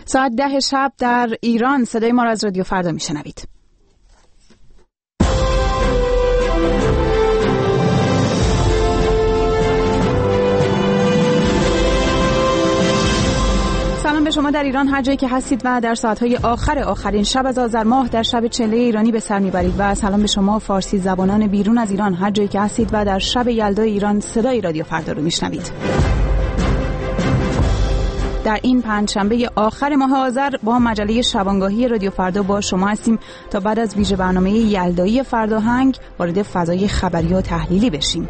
ساعت 10 شب در ایران صدای ما را از رادیو فردا میشنوید. سلام به شما در ایران هر جایی که هستید و در ساعت‌های آخرین شب از آذر ماه در شب چله ایرانی به سر میبرید و سلام به شما فارسی زبانان بیرون از ایران هر جایی که هستید و در شب یلدای ایران صدای رادیو فردا رو میشنوید. در این پنجشنبه آخر ماه آذر با مجله شبانگاهی رادیو فردا با شما هستیم تا بعد از ویژه برنامه یلدایی فرداهنگ وارد فضای خبری و تحلیلی بشیم.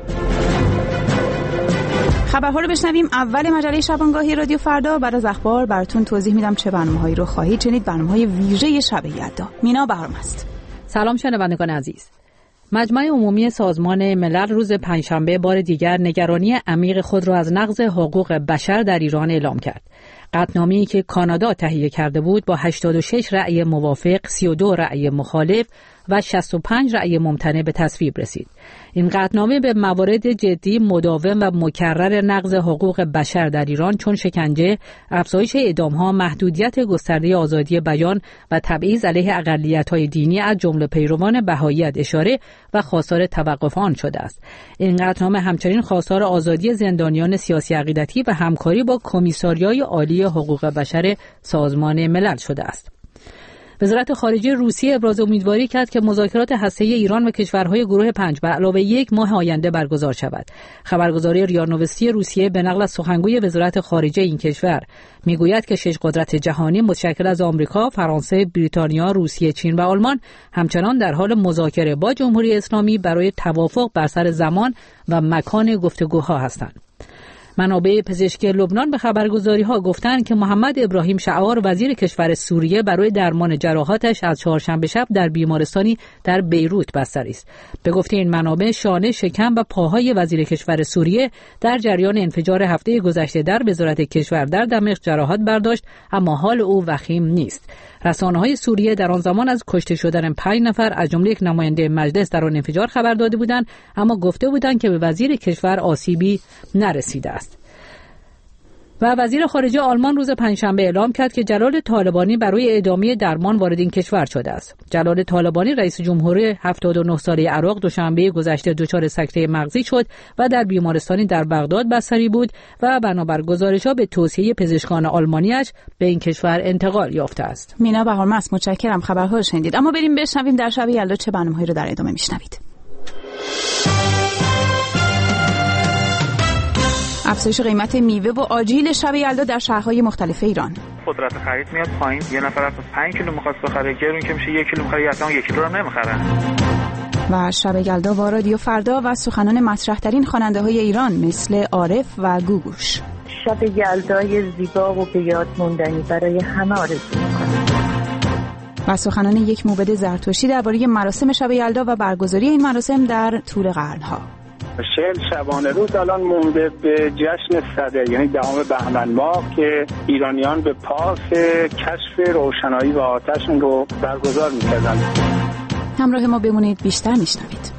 خبرها رو بشنویم. اول مجله شبانگاهی رادیو فردا. بعد از اخبار براتون توضیح میدم چه برنامه‌هایی رو خواهید شنید. برنامه‌های ویژه شب یلدا. مینا بهرام است. سلام شنوندگان عزیز. مجمع عمومی سازمان ملل روز پنجشنبه بار دیگر نگرانی عمیق خود را از نقض حقوق بشر در ایران اعلام کرد. قطعنامه‌ای که کانادا تهیه کرده بود با 86 رأی موافق، 32 رأی مخالف و 65 رأی ممتنع به تصویب رسید. این قطعنامه به موارد جدی، مداوم و مکرر نقض حقوق بشر در ایران چون شکنجه، افزایش اعدام‌ها، محدودیت گسترده آزادی بیان و تبعیض علیه اقلیت‌های دینی از جمله پیروان بهائیت اشاره و خواستار توقف آن شده است. این قطعنامه همچنین خواستار آزادی زندانیان سیاسی عقیدتی و همکاری با کمیساریای عالی حقوق بشر سازمان ملل شده است. وزارت خارجه روسیه ابراز امیدواری کرد که مذاکرات هسته‌ای ایران و کشورهای گروه 5 به علاوه 1 ماه آینده برگزار شود. خبرگزاری ریا نوستی روسیه به نقل از سخنگوی وزارت خارجه این کشور میگوید که 6 قدرت جهانی متشکل از آمریکا، فرانسه، بریتانیا، روسیه، چین و آلمان همچنان در حال مذاکره با جمهوری اسلامی برای توافق بر سر زمان و مکان گفتگوها هستند. منابع پزشکی لبنان به خبرگزاری‌ها گفتند که محمد ابراهیم شعار وزیر کشور سوریه برای درمان جراحاتش از چهارشنبه شب در بیمارستانی در بیروت بستری است. به گفته این منابع شانه، شکم و پاهای وزیر کشور سوریه در جریان انفجار هفته گذشته در وزارت کشور در دمشق جراحات برداشت، اما حال او وخیم نیست. رسانه‌های سوریه در آن زمان از کشته شدن 5 نفر از جمله یک نماینده مجلس در آن انفجار خبر داده بودند، اما گفته بودند که به وزیر کشور آسیبی نرسیده است. و وزیر خارجه آلمان روز پنجشنبه اعلام کرد که جلال طالبانی برای ادامه درمان وارد این کشور شده است. جلال طالبانی رئیس جمهور 79 ساله عراق دوشنبه گذشته دچار سکته مغزی شد و در بیمارستانی در بغداد بستری بود و بنابر گزارش‌ها به توصیه پزشکان آلمانیش به این کشور انتقال یافته است. مینا بهرام است. متشکرم. خبرها رو شنیدید. اما بریم بشنویم در شب یلدا چه برنامه‌هایی رو در ادامه میشنوید. افزایش قیمت میوه و آجیل شب یلدا در شهرهای مختلف ایران. قدرت خرید میاد پایین. یه نفر از 5 کیلو میخواد بخره، گرون که میشه 1 کیلو میخره، اصلا 1 کیلو رو نمیخره. و شب یلدا با رادیو فردا و سخنان مطرح‌ترین خواننده‌های ایران مثل عارف و گوگوش. شب یلدای زیبا و به یاد موندنی برای همه آرزو می‌کنم. و سخنان یک موبد زرتشتی درباره مراسم شب یلدا و برگزاری این مراسم در طول قرن‌ها. 40 شبانه روز الان مونده به جشن صدر، یعنی 10 بهمن ماه که ایرانیان به پاس کشف روشنایی و آتش رو برگزار می‌کردند. همراه ما بمونید، بیشتر میشنوید.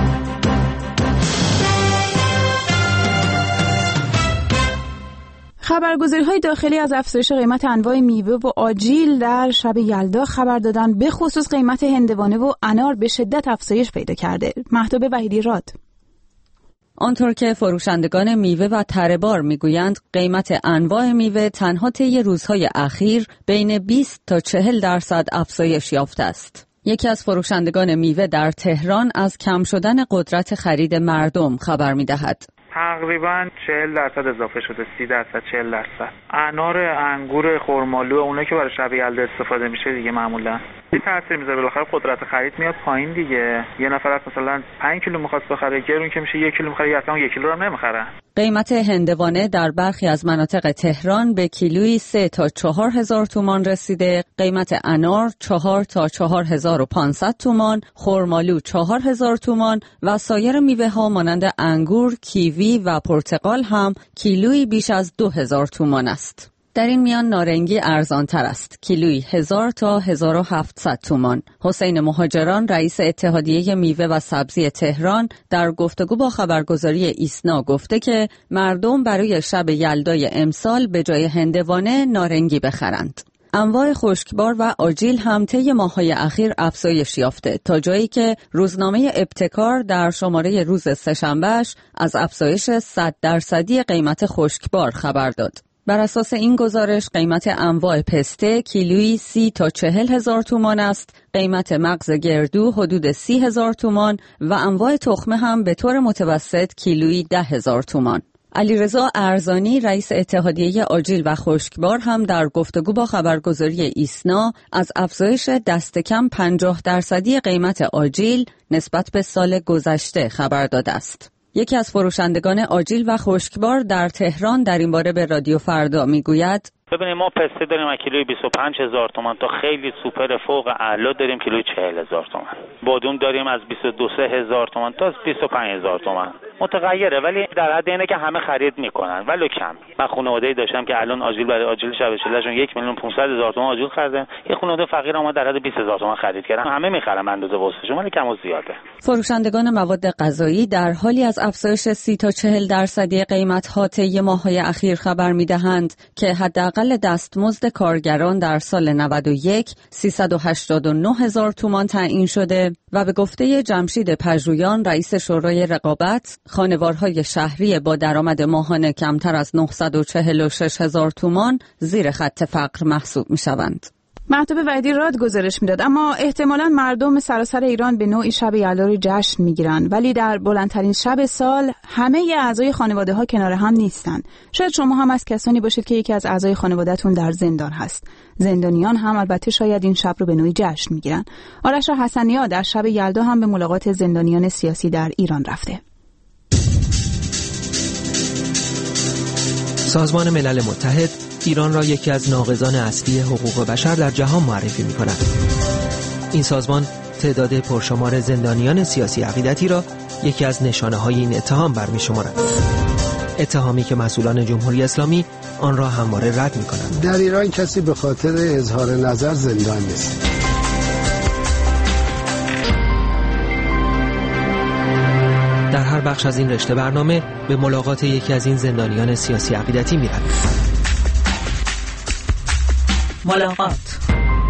خبرگزاری‌های داخلی از افزایش قیمت انواع میوه و آجیل در شب یلدا خبر دادن، به خصوص قیمت هندوانه و انار به شدت افزایش پیدا کرده. مهتاب وحیدی راد. آنطور که فروشندگان میوه و تره‌بار میگویند قیمت انواع میوه تنها طی روزهای اخیر بین 20 تا 40% افزایش یافته است. یکی از فروشندگان میوه در تهران از کم شدن قدرت خرید مردم خبر می‌دهد. تقریباً 40% اضافه شده، 30%، 40%. انار، انگور، خرمالو، اونایی که برای شب یلدا استفاده میشه دیگه معمولاً این تاثیر میذاره. بالاخره قدرت خرید میاد پایین دیگه. یه نفر از مثلا 5 کیلو میخواد بخره، گرون که میشه 1 کیلو میخره، اصلا 1 کیلو رو نمیخره. قیمت هندوانه در برخی از مناطق تهران به کیلویی 3 تا 4000 تومان رسیده. قیمت انار 4 تا 4500 تومان، خرمالو 4000 تومان و سایر میوه ها مانند انگور، کیوی و پرتقال هم کیلویی بیش از 2000 تومان است. در این میان نارنگی ارزان‌تر است، کیلویی 1000 تا 1700 تومان. حسین مهاجران رئیس اتحادیه میوه و سبزی تهران در گفتگو با خبرگزاری ایسنا گفته که مردم برای شب یلدای امسال به جای هندوانه نارنگی بخرند. انواع خشکبار و آجیل هم طی ماه‌های اخیر افزایش یافته تا جایی که روزنامه ابتکار در شماره روز سه‌شنبه‌اش از افزایش 100% قیمت خشکبار خبر داد. بر اساس این گزارش قیمت انواع پسته کیلویی 30 تا 40 هزار تومان است، قیمت مغز گردو حدود 30 هزار تومان و انواع تخمه هم به طور متوسط کیلویی 10 هزار تومان. علیرضا ارزانی رئیس اتحادیه آجیل و خشکبار هم در گفتگو با خبرگزاری ایسنا از افزایش دست کم 50% قیمت آجیل نسبت به سال گذشته خبر داده است. یکی از فروشندگان آجیل و خشکبار در تهران در این باره به رادیو فردا میگوید: ببینید ما پسته داریم کیلوی 25,000 تومان تا خیلی سوپر فوق اعلا داریم کیلوی 40,000 تومان. بادوم داریم از 22,000 تومان تا 25,000 تومان. متغیره ولی در حد اینه که همه خرید میکنن ولو کم. من خانواده‌ای داشتم که الان آجیل برای آجیل شب چلهشون 1,500,000 تومان آجیل خریدن. یه خانواده فقیر اومد در حد 20,000 تومان خرید کردن. همه میخرن اندازه واسهشون ولی کم و زیاده. فروشندگان مواد غذایی در حالی از افزایش 30 تا 40% قیمت‌ها طی ماه‌های اخیر خبر می‌دهند که حداقل دستمزد کارگران در سال 91 389,000 تومان تعیین شده و به گفته جمشید پژویان رئیس شورای رقابت، خانوارهای شهری با درآمد ماهانه کمتر از 946,000 تومان زیر خط فقر محسوب می‌شوند. مهتاب وحیدی راد گزارش میداد. اما احتمالاً مردم سراسر ایران به نوعی شب یلدا رو جشن میگیرن، ولی در بلندترین شب سال همه اعضای خانواده ها کنار هم نیستن. شاید شما هم از کسانی باشید که یکی از اعضای خانواده‌تون در زندان هست. زندانیان هم البته شاید این شب رو به نوعی جشن میگیرن. آرش حسنی‌ها در شب یلدا هم به ملاقات زندانیان سیاسی در ایران رفته. سازمان ملل متحد ایران را یکی از ناقضان اصلی حقوق بشر در جهان معرفی می‌کند. این سازمان تعداد پرشمار زندانیان سیاسی عقیدتی را یکی از نشانه‌های این اتهام برمی‌شمارد. اتهامی که مسئولان جمهوری اسلامی آن را همواره رد می‌کنند. در ایران کسی به خاطر اظهار نظر زندان نیست. در هر بخش از این رشته برنامه به ملاقات یکی از این زندانیان سیاسی عقیدتی می‌رویم. ملاقات.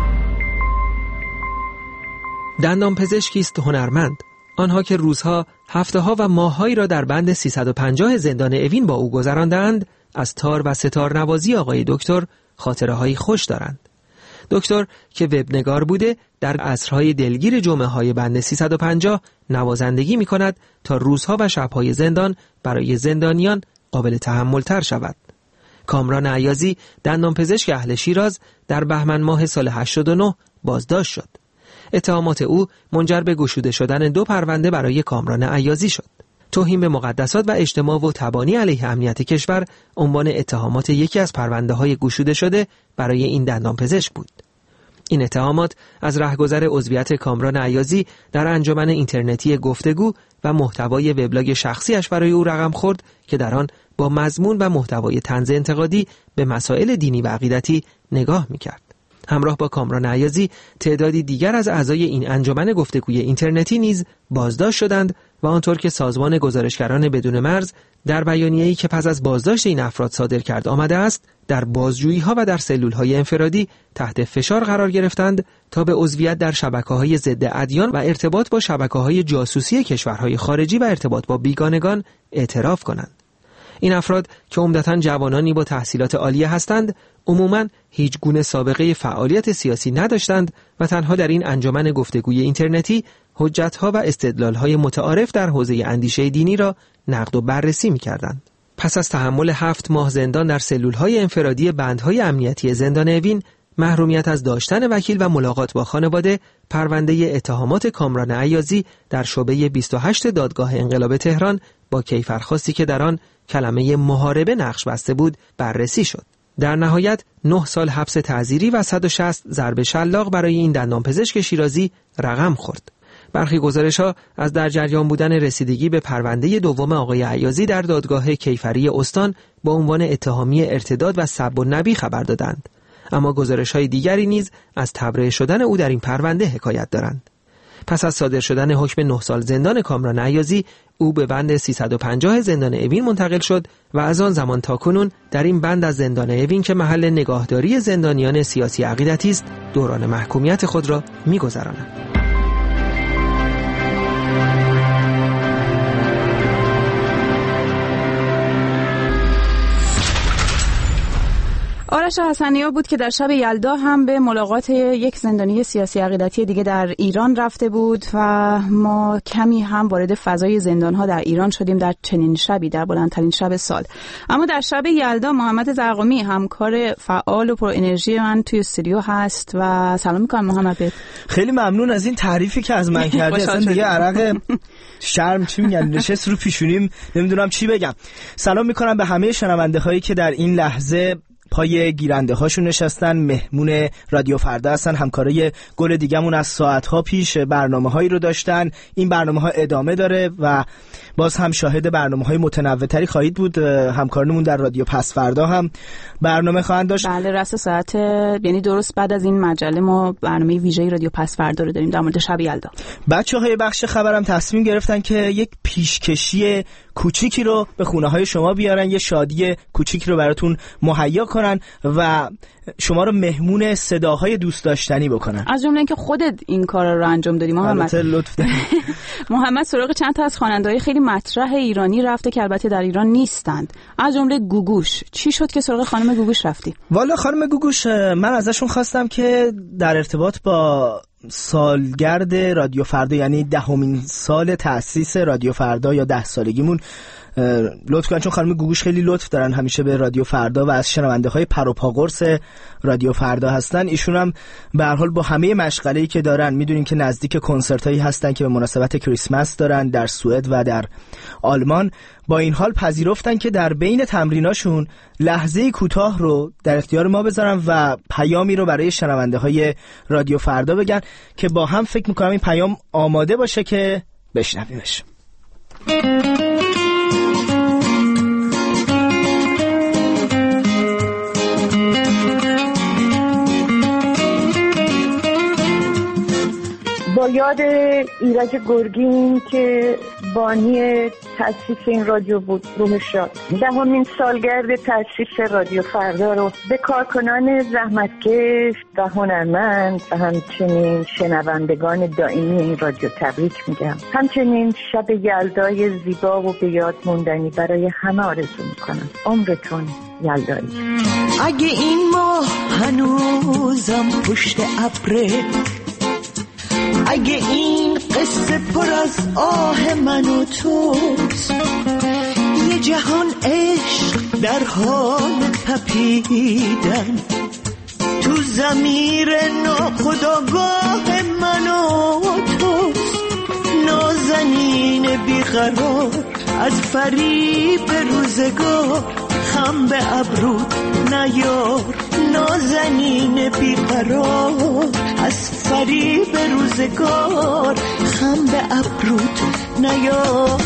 دندان پزشکی است هنرمند. آنها که روزها، هفته‌ها و ماه‌هایی را در بند 350 زندان اوین با او گذراندند، از تار و ستار نوازی آقای دکتر خاطره‌هایی خوش دارند. دکتر که وبنگار بوده در عصرهای دلگیر جمعه‌های بند 350 نوازندگی می‌کند تا روزها و شب‌های زندان برای زندانیان قابل تحمل‌تر شود. کامران عیازی دندانپزشک اهل شیراز در بهمن ماه سال 89 بازداشت شد. اتهامات او منجر به گشوده شدن 2 پرونده برای کامران عیازی شد. توهین به مقدسات و اجتماع و تبانی علیه امنیت کشور عنوان اتهامات یکی از پرونده‌های گشوده شده برای این دندانپزشک بود. این اتهامات از رهگذر عضویت کامران عیازی در انجمن اینترنتی گفتگو و محتوای وبلاگ شخصیش برای او رقم خورد که در آن با مضمون و محتوای طنز انتقادی به مسائل دینی و عقیدتی نگاه می‌کرد. همراه با کامران عیازی تعدادی دیگر از اعضای این انجمن گفتگوی اینترنتی نیز بازداشت شدند و آنطور که سازمان گزارشگران بدون مرز در بیانیه‌ای که پس از بازداشت این افراد صادر کرد آمده است، در بازجویی‌ها و در سلول‌های انفرادی تحت فشار قرار گرفتند تا به عضویت در شبکه‌های ضد ادیان و ارتباط با شبکه‌های جاسوسی کشورهای خارجی و ارتباط با بیگانگان اعتراف کنند. این افراد که عمدتاً جوانانی با تحصیلات عالیه هستند، عموماً هیچ گونه سابقه فعالیت سیاسی نداشتند و تنها در این انجمن گفتگوی اینترنتی حجت‌ها و استدلال‌های متعارف در حوزه اندیشه دینی را نقد و بررسی می‌کردند. پس از تحمل 7 ماه زندان در سلول‌های انفرادی بندهای امنیتی زندان اوین، محرومیت از داشتن وکیل و ملاقات با خانواده، پرونده اتهامات کامران عیازی در شعبه 28 دادگاه انقلاب تهران با کیفرخواستی که در آن کلمه محاربه نقش بسته بود بررسی شد. در نهایت 9 سال حبس تعزیری و 160 ضرب شلاق برای این دندانپزشک شیرازی رقم خورد. برخی گزارش‌ها از در جریان بودن رسیدگی به پرونده دوم آقای عیازی در دادگاه کیفری استان با عنوان اتهامی ارتداد و سب النبی خبر دادند. اما گزارش‌های دیگری نیز از تبرئه شدن او در این پرونده حکایت دارند. پس از صادر شدن حکم 9 سال زندان کامران عیازی، او به بند 350 زندان اوین منتقل شد و از آن زمان تا کنون در این بند از زندان اوین که محل نگاهداری زندانیان سیاسی عقیدتی است دوران محکومیت خود را می‌گذراند. آرش حسنی‌ها بود که در شب یلدا هم به ملاقات یک زندانی سیاسی عقیدتی دیگه در ایران رفته بود و ما کمی هم وارد فضای زندان‌ها در ایران شدیم در چنین شبی، در بلندترین شب سال. اما در شب یلدا محمد زرقامی همکار فعال و پر انرژی من توی استودیو هست و سلام می‌کنم محمد بهت. خیلی ممنون از این تعریفی که از من کردی. اصلا دیگه عرق شرم چی میگن نشست رو پیشونیم، نمیدونم چی بگم. سلام می‌کنم به همه شنونده‌هایی که در این لحظه پای گیرنده هاشون نشستن. مهمون رادیو فردا هستن، همکارای گل دیگمون از ساعتها پیش برنامه هایی رو داشتن. این برنامه ها ادامه داره و باز هم شاهد برنامه های متنوع تری خواهید بود. همکارانمون در رادیو پس فردا هم برنامه خواهند داشت. بله، راست ساعت یعنی درست بعد از این مجله ما برنامه ویژه رادیو پس فردا رو داریم در مورد شب یلدا. بچه‌های بخش خبرم تصمیم گرفتن که یک پیشکشی کوچیکی رو به خونه‌های شما بیارن، یه شادی کوچیکی رو براتون مهیا کنن و شما رو مهمون صداهای دوست داشتنی بکنن. از جمله اینکه خودت این کارا رو انجام دادی محمد. لطف دارید. محمد سراغ چند تا از خواننده‌های خیلی مطرح ایرانی رفته که البته در ایران نیستند. از جمله گوگوش. چی شد که سراغ خانم گوگوش رفتی؟ والا خانم گوگوش من ازشون خواستم که در ارتباط با سالگرد رادیو فردا، یعنی 10مین سال تأسیس رادیو فردا یا 10 سالگیمون، لطف کنن، چون خانم گوگوش خیلی لطف دارن همیشه به رادیو فردا و از شنونده های پر و پا قرص رادیو فردا هستن. ایشون هم به هر حال با همه مشغله‌ای که دارن، میدونین که نزدیک کنسرتایی هستن که به مناسبت کریسمس دارن در سوئد و در آلمان، با این حال پذیرفتن که در بین تمریناشون لحظه کوتاه رو در اختیار ما بذارن و پیامی رو برای شنونده های رادیو فردا بگن که با هم فکر میکنم این پیام آماده باشه که بشنویمش. با یاد ایرج گرگین که بانی تأسیس این رادیو بود، روح شاد، 10مین سالگرد تأسیس رادیو فردا رو به کارکنان زحمتکش و هنرمند و همچنین شنوندگان دائمی این رادیو تبریک میگم. همچنین شب یلدای زیبا و به یاد موندنی برای همه آرزو میکنم. عمرتون یلدایی. اگه این ماه هنوزم پشت ابره، اگه این قصه پر از آه من و توست، یه جهان عشق در حال تپیدن تو ضمیر ناخودآگاه من و توست، نازنین بیقرار از فریب روزگار، خم به ابروت نیار، نازنین بیقرار از فریب روزگار، خم به ابروت نیار.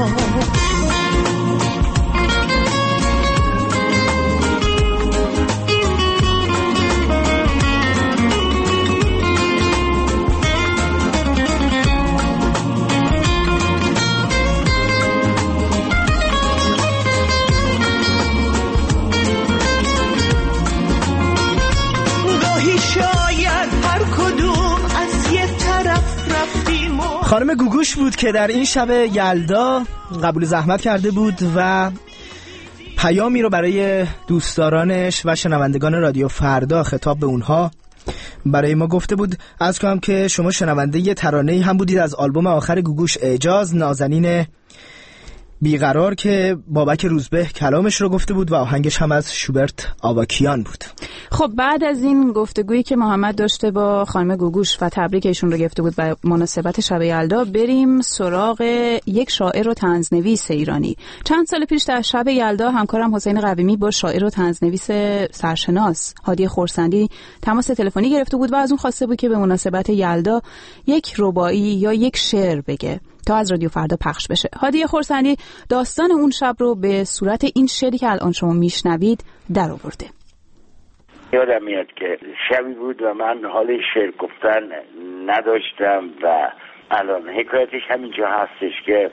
خانم گوگوش بود که در این شب یلدا قبول زحمت کرده بود و پیامی رو برای دوستدارانش و شنوندگان رادیو فردا خطاب به اونها برای ما گفته بود. عرض کنم که شما شنونده یه ترانه‌ای هم بودید از آلبوم آخر گوگوش، اعجاز، نازنین بیقرار، که بابک روزبه کلامش رو گفته بود و آهنگش هم از شوبرت آواکیان بود. خب بعد از این گفتگویی که محمد داشته با خانم گوگوش و تبریک ایشون رو گفته بود به مناسبت شب یلدا، بریم سراغ یک شاعر و طنزنویس ایرانی. چند سال پیش در شب یلدا همکارم حسین قویمی با شاعر و طنزنویس سرشناس هادی خورسندی تماس تلفنی گرفته بود و از اون خواسته بود که به مناسبت یلدا یک رباعی یا یک شعر بگه تا از رادیو فردا پخش بشه. هادی خورسندی داستان اون شب رو به صورت این شعری که الان شما میشنوید در آورده. یادم میاد که شبی بود و من حال شعر گفتن نداشتم و الان حکایتش همینجا هستش که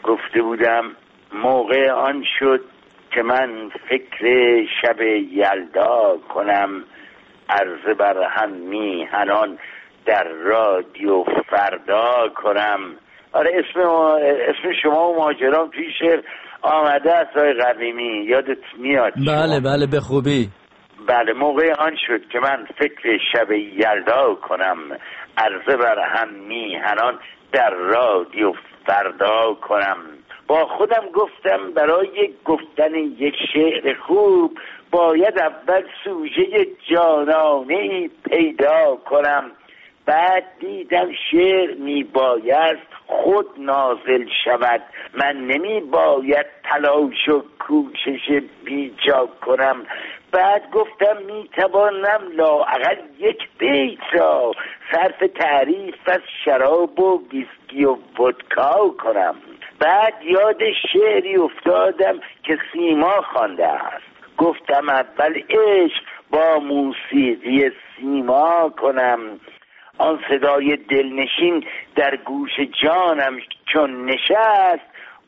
گفته بودم موقع آن شد که من فکر شب یلدا کنم، عرض بر هم میهنان در رادیو فردا کنم. آره اسم شما و ماجرام توی شعر آمده است آقای قدیمی، یادت میاد؟ بله به خوبی. بله، موقع آن شد که من فکر شب یلدا کنم، عرض بر هم میهنان در رادیو فردا کنم. با خودم گفتم برای گفتن یک شعر خوب باید اول سوژه جانانه‌ای پیدا کنم. بعد دیدم شعر میباید خود نازل شود، من نمیباید تلاش و کوشش بیجا کنم. بعد گفتم میتوانم لااقل یک بیت را صرف تعریف از شراب و ویسکی و ودکا کنم. بعد یاد شعری افتادم که سیما خوانده است. گفتم اول عشق با موسیقی سیما کنم. آن صدای دلنشین در گوش جانم چون نشست،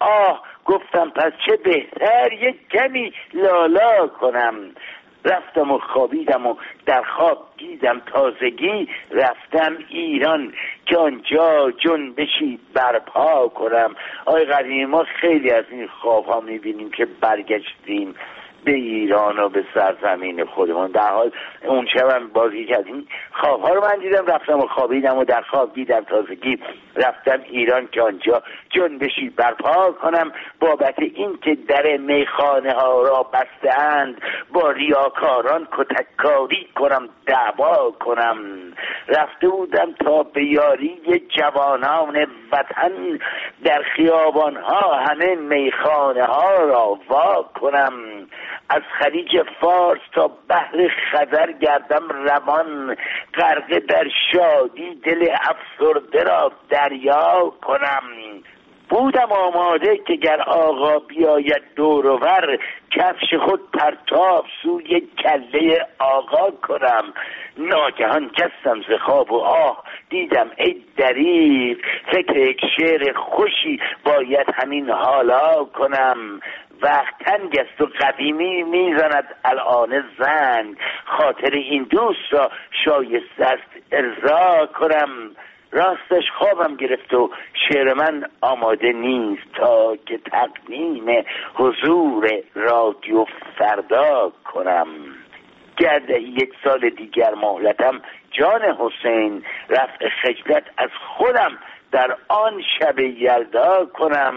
گفتم پس چه بهتر یک کمی لالا کنم. رفتم و خوابیدم و در خواب دیدم تازگی رفتم ایران که آنجا جنبشی برپا کنم. آقای قدیمی، ما خیلی از این خواب ها میبینیم که برگشتیم به ایران و به سرزمین خودمون. در حال اون شبم بازی کردیم خواب ها رو من دیدم، رفتم و خوابیدم و در خواب دیدم تازگی رفتم ایران که آنجا جنبشی برپا کنم. بابت این که در میخانه ها را بستند با ریاکاران کتککاری کنم، دعوا کنم. رفته بودم تا به یاری جوانان وطن در خیابان ها همه میخانه ها را وا کنم. از خلیج فارس تا بحر خزر گردم روان، غرقه در شادی دل افسرده را دریا کنم. بودم آماده که گر آقا بیاید دور و ور، کفش خود پرتاب سوی کله آقا کنم. ناگهان جستم ز خواب و دیدم ای دریغ، فکر یک شعر خوشی باید همین حالا کنم. وقت تنگ است و قدیمی میزند الان زنگ، خاطر این دوست را شایسته است ارضا کنم. راستش خوابم گرفت و شعر من آماده نیست تا که تقدیم حضور رادیو فردا کنم. گرد یک سال دیگر مهلتم جان حسین، رفع خجلت از خودم در آن شب یلدا کنم.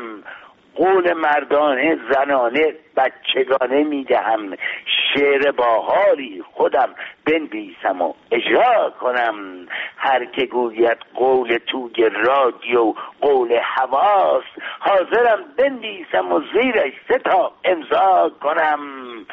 قول مردانه زنانه بچگانه میدهم، شعر با حالی خودم بنویسم و اجرا کنم. هر که گوید قول توی رادیو قول هواست، حاضرم بنویسم و زیرش 3 تا امضا کنم.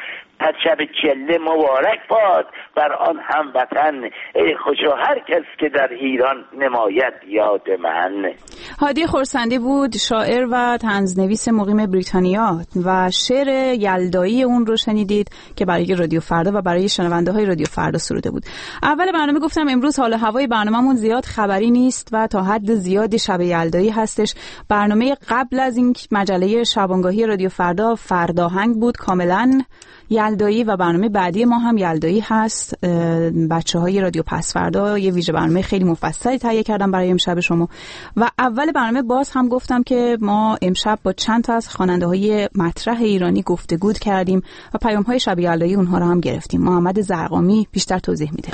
پس شب چله مبارک باد بر آن هموطن، ای خوشا هر کس که در ایران نماید یاد من. هادی خرسندی بود، شاعر و طنزنویس مقیم بریتانیا، و شعر یلدایی اون رو شنیدید که برای رادیو فردا و برای شنونده های رادیو فردا سروده بود. اول برنامه گفتم امروز حال هوای برنامه‌مون زیاد خبری نیست و تا حد زیادی شب یلدایی هستش. برنامه قبل از این مجله شبانگاهی رادیو فردا فرداهنگ بود، کاملا یلدایی، و برنامه بعدی ما هم یلدایی هست. بچه‌های رادیو پس فردا یه ویژه برنامه خیلی مفصلی تهیه کردم برای امشب شما. و اول برنامه باز هم گفتم که ما امشب با چند تا از خواننده‌های مطرح ایرانی گفتگو کردیم و پیام‌های شب یلدایی اونها رو هم گرفتیم. محمد زرقامی بیشتر توضیح میده.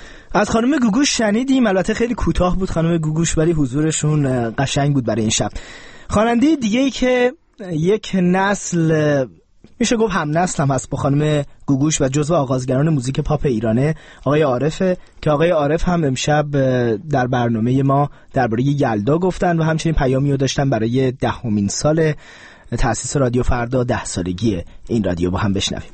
از خانم گوگوش شنیدیم، البته خیلی کوتاه بود خانم گوگوش، ولی حضورشون قشنگ بود برای این شب. خواننده دیگه‌ای که یک نسل میشه گفت هم نسل هم هست با خانم گوگوش و جزو آغازگران موزیک پاپ ایرانه، آقای عارفه، که آقای عارف هم امشب در برنامه ما درباره یلدا گفتن و همچنین پیامی رو داشتن برای 10مین سال تأسیس رادیو فردا، 10 سالگی این رادیو. با هم بشنویم.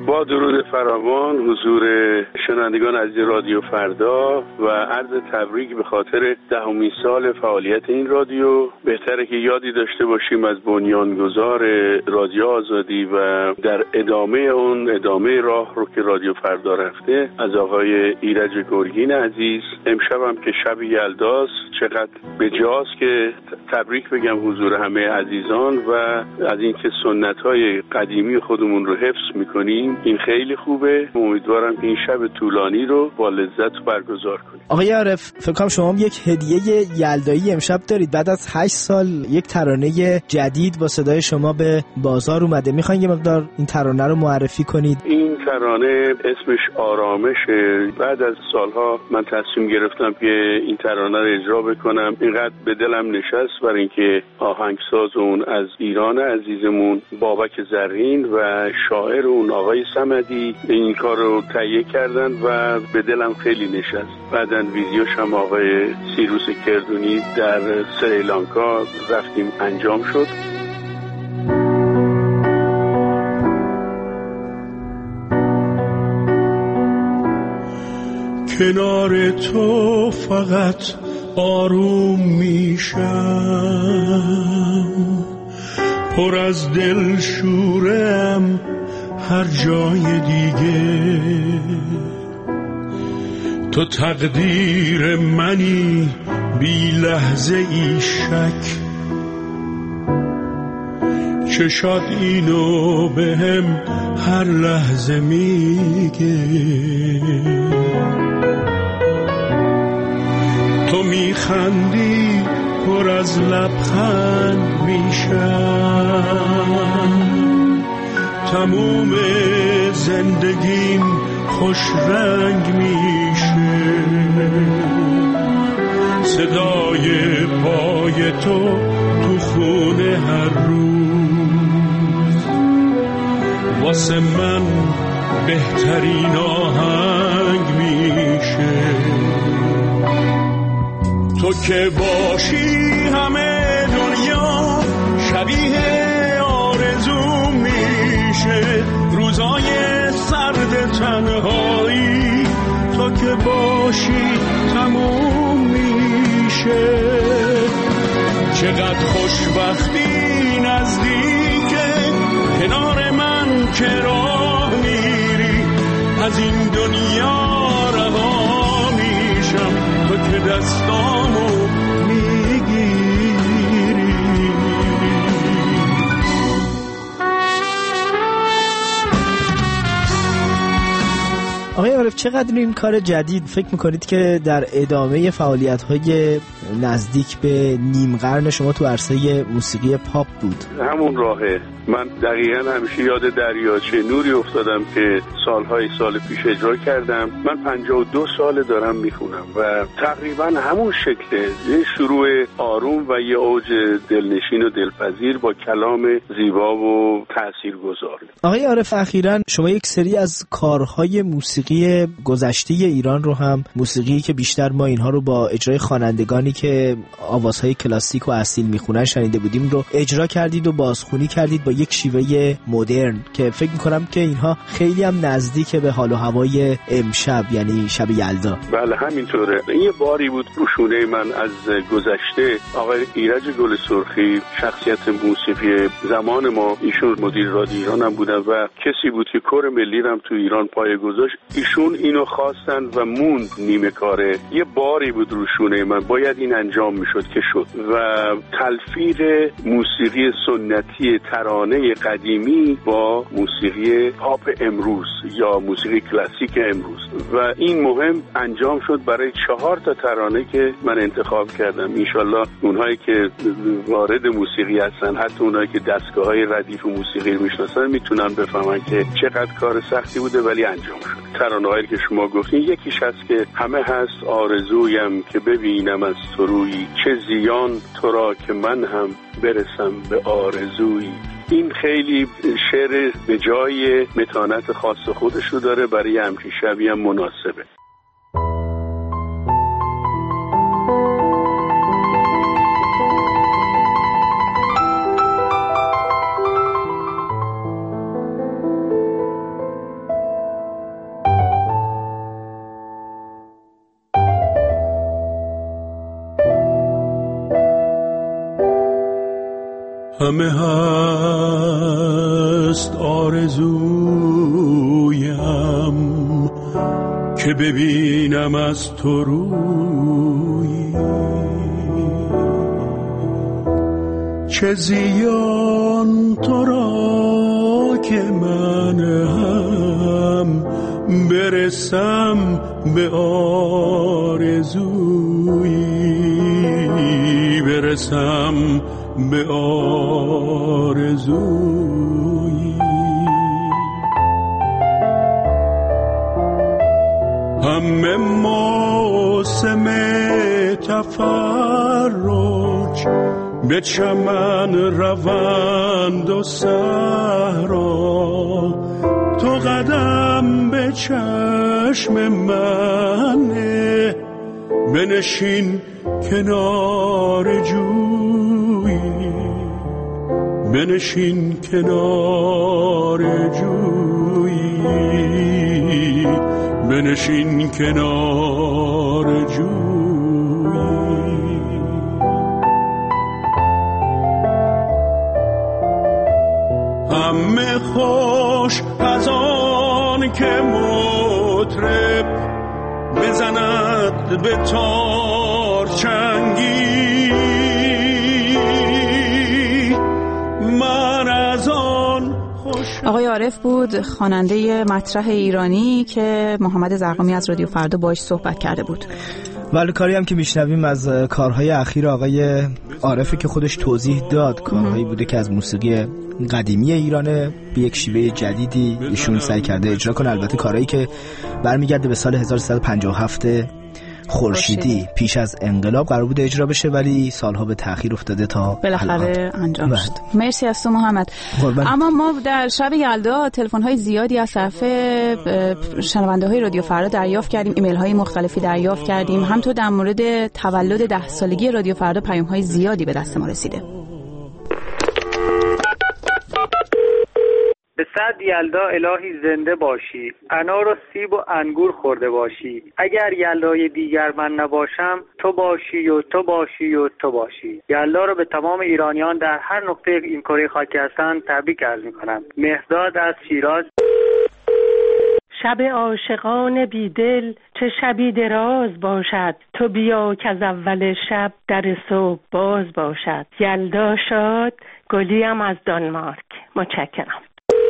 با درود فراوان حضور شنوندگان عزیز رادیو فردا و عرض تبریک به خاطر 10مین سال فعالیت این رادیو. بهتره که یادی داشته باشیم از بنیانگذار رادیو آزادی و در ادامه راه رو که رادیو فردا رفته از آقای ایرج گرگین عزیز. امشب هم که شب یلداست، چقدر بجاست که تبریک بگم حضور همه عزیزان و از اینکه سنت‌های قدیمی خودمون رو حفظ می‌کنیم. این خیلی خوبه. امیدوارم که این شب طولانی رو با لذت برگزار کنیم. آقای عارف، فکر کنم شما هم یک هدیه یلدایی امشب دارید. بعد از 8 سال یک ترانه جدید با صدای شما به بازار اومده. میخواین یه مقدار این ترانه رو معرفی کنید؟ این ترانه اسمش آرامشه. بعد از سالها من تصمیم گرفتم که این ترانه رو اجرا بکنم. اینقدر به دلم نشست برای اینکه آهنگساز اون از ایران عزیزمون بابک زرین و شاعر اون آقای صمدی این کار رو تهیه کردن و به دلم خیلی نشست. بعدن ویدیوش هم آقای سیروس کردونی در سریلانکا رفتیم انجام شد. کنار تو فقط آروم میشم، پر از دل شورم هر جای دیگه. تو تقدیر منی بی لحظه ای شک، چشات اینو بهم هر لحظه میگه. تو میخندی پر از لبخند میشم، تموم زندگیم خوش رنگ میشه. صدای پای تو خونه هر روز واسه من بهترین آهنگ میشه. تو که باشی همه دنیا شبیه آرزو میشه. روزای سرد تنهایی تو که باشی تموم میشه. چقدر خوشبختی نزدیکه کنار من که راه میری. از این دنیا رها میشم تو که دستامو میگیری. آقای عارف، چقدر این کار جدید فکر میکنید که در ادامه فعالیت‌های نزدیک به نیم قرن شما تو عرصه موسیقی پاپ بود؟ همون راهه. من دقیقاً همیشه یاد دریاچه نوری افتادم که سال پیش اجرا کردم. من 52 سال دارم میخونم و تقریباً همون شکله. یه شروع آروم و یه اوج دلنشین و دلپذیر با کلام زیبا و تاثیرگذار. آقای عارف، اخیراً شما یک سری از کارهای موسیقی گذشته ایران رو هم، موسیقی که بیشتر ما اینها رو با اجرای خوانندگانی که آوازهای کلاسیک و اصیل میخونن شنیده بودیم رو اجرا کردید و بازخوانی کردید با یک شیوه مدرن که فکر میکنم که اینها خیلی هم نزدیک به حال و هوای امشب، یعنی شب یلدا. بله همینطوره. این یه باری بود رو شونه من از گذشته. آقای ایرج گل سرخی شخصیت موسیقی زمان ما، ایشون مدیر رادیو ایران هم بودن و کسی بود که کور ملی هم تو ایران پایه گذاشت. ایشون اینو خواستن و موند نیمه کاره. یه باری بود رو شونه من، باید این انجام میشد که شد و تلفیق موسیقی سنتی ترانه قدیمی با موسیقی پاپ امروز یا موسیقی کلاسیک امروز و این مهم انجام شد برای 4 ترانه که من انتخاب کردم. انشالله اونهایی که وارد موسیقی هستن، حتی اونهایی که دستگاه‌های ردیف موسیقی میشناسن، میتونن بفهمن که چقدر کار سختی بوده ولی انجام شد. ترانه‌هایی که شما گفتین یکیش هست که همه هست آرزویم که ببینم از تو رویی، چه زیان تو را که من هم برسم به آرزویی. این خیلی شعر به جای متانت خاص خودش رو داره، برای همچین شبی هم مناسبه. همه هست آرزویم که ببینم از تو روی. چه زیان تو را که من هم برسم به آرزویی، برسم به آرزویی. همه موسم تفرج به چمن روند و صحرا، تو قدم به چشم منه، بنشین کنار جویی، بنشین کنار جویی، بنشین کنار جویی. همه خوش از آن که مطرب بزند به تار چنگی، من از آن خوش. آقای عارف بود، خواننده مطرح ایرانی که محمد زرقامی از رادیو فردا باهاش صحبت کرده بود. ولی کاری هم که میشنویم از کارهای اخیر آقای عارفی که خودش توضیح داد، کارهایی بوده که از موسیقی قدیمی ایرانه به یک شیوه جدیدی ایشون سعی کرده اجرا کنه. البته کارهایی که برمیگرده به سال 1357 خورشیدی پیش از انقلاب قرار بوده اجرا بشه، ولی سالها به تأخیر افتاده تا بالاخره انجام شد. مرسی از تو محمد. اما ما در شب یلدا تلفن‌های زیادی از طرف شنونده‌های رادیو فردا دریافت کردیم، ایمیل‌های مختلفی دریافت کردیم، همونطور در مورد تولد 10 سالگی رادیو فردا پیام‌های زیادی به دست ما رسیده. به صد یلدا الهی زنده باشی، انار و سیب و انگور خورده باشی، اگر یلدای دیگر من نباشم تو باشی و تو باشی و تو باشی. یلدا رو به تمام ایرانیان در هر نقطه این کره خاکی هستند تبریک عرض می‌کنم. مهرداد از شیراز. شب عاشقان بیدل چه شبی دراز باشد، تو بیا که از اول شب در صبح باز باشد. یلدا شاد، گلیم از دانمارک. متشکرم.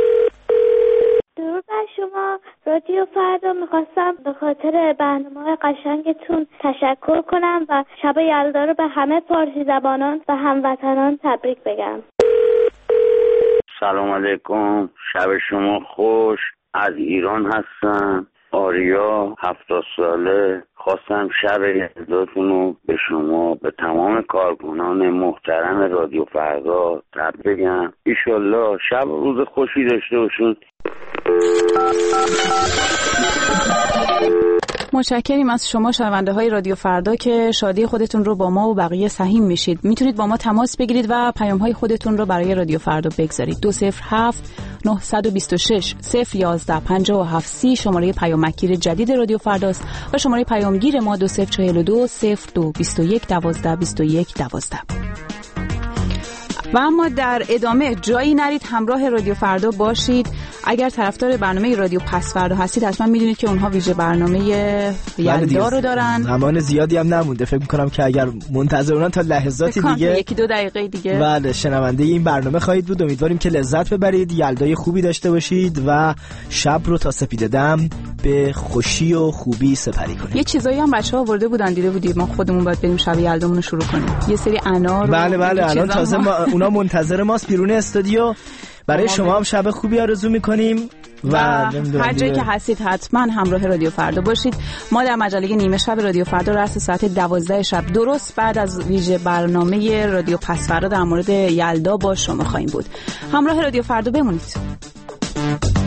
درود بر شما رادیو فردا. میخواستم به خاطر برنامه قشنگتون تشکر کنم و شب یلدا رو به همه فارسی زبانان و هموطنان تبریک بگم. سلام علیکم، شب شما خوش. از ایران هستم، آریا، 70 ساله. خواستم شب یلداتون رو به شما، به تمام کارکنان محترم رادیو فردا تبریک بگم. ایشالله شب روز خوشی داشته باشید. متشکریم از شما شنونده های رادیو فردا که شادی خودتون رو با ما و بقیه سهیم میشید. میتونید با ما تماس بگیرید و پیام های خودتون رو برای رادیو فردا بگذارید. 207 926 011 57 شماره پیامگیر جدید رادیو فرداست و شماره پیامگیر ما 2042 02 21 12 21 12. و اما در ادامه جایی نرید، همراه رادیو فردا باشید. اگر طرفدار برنامه رادیو پس فردا هستید حتما میدونید که اونها ویژه برنامه یلدا رو دارن. زمان زیادی هم نمونده، فکر میکنم که اگر منتظرونن تا لحظاتی دیگه، 1-2 دقیقه دیگه بله شنونده این برنامه خواهید بود. امیدواریم که لذت ببرید، یلدای خوبی داشته باشید و شب رو تا سپیده دم به خوشی و خوبی سپری کنید. یه چیزایی هم بچه‌ها آورده بودن، دیده بودید ما خودمون باید بریم شب یلدامون رو شروع کنیم. یه سری انار. بله الان تازه اونا منتظر ماست بیرون استودیو. برای شما هم شب خوبی آرزو میکنیم و هر جایی که هستید حتما همراه رادیو فردا باشید. ما در مجله نیمه شب رادیو فردا رأس ساعت 12 شب درست بعد از ویژه برنامه رادیو پس فردا در مورد یلدا با شما خواهیم بود. همراه رادیو فردا بمونید.